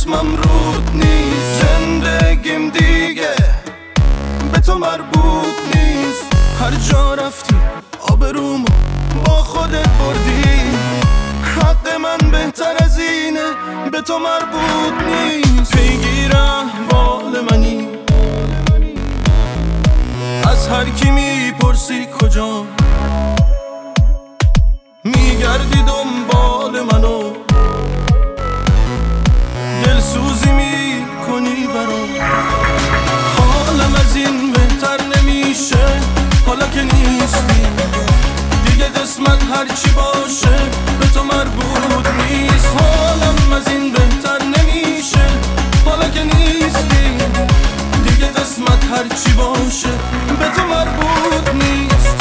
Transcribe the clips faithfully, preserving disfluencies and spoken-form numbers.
اسمم رود نیست. زندگیم دیگه به تو مربوط نیست. هر جا رفتی آبرومو با خودت بردی. حق من بهتر از اینه به تو مربوط نیست. پیگیر احوال منی از هر کی میپرسی کجا، میگردی دنبال منو دلسوزی میکنی برام. حالم از این بهتر نمیشه حالا که نیستی دیگه. قسمت هرچی باشه به تو مربوط نیست. حالم از این بهتر نمیشه حالا که نیستی دیگه. قسمت هرچی باشه به تو مربوط نیست.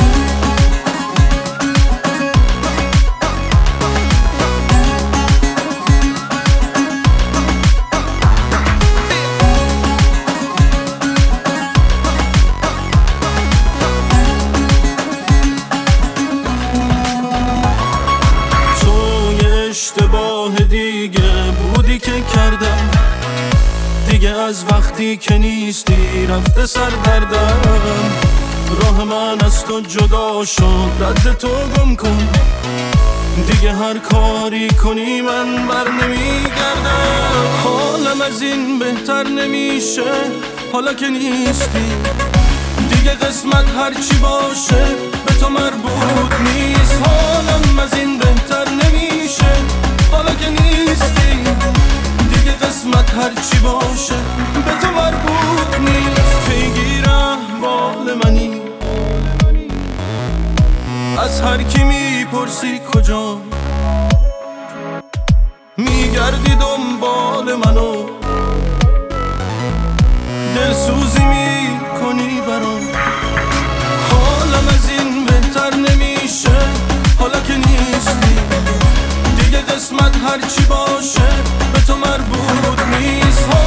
اشتباه دیگه بودی که کردم دیگه. از وقتی که نیستی رفته سردردم. راه من از تو جدا شد رد تو گم کن دیگه. هر کاری کنی من بر نمیگردم. حالم از این بهتر نمیشه حالا که نیستی دیگه. قسمت هرچی باشه به تو مربوط نیست. حالم از این بهتر نمیشه حالا که نیستی دیگه. قسمت هرچی باشه به تو مربوط نیست. پیگیر احوال منی از هر کی میپرسی کجا، میگردی دنبال منو دلسوزی میکنی برام. حالم از این بهتر نمیشه حالا که نیستی دیگه. قسمت هرچی باشه به تو مربوط نیست.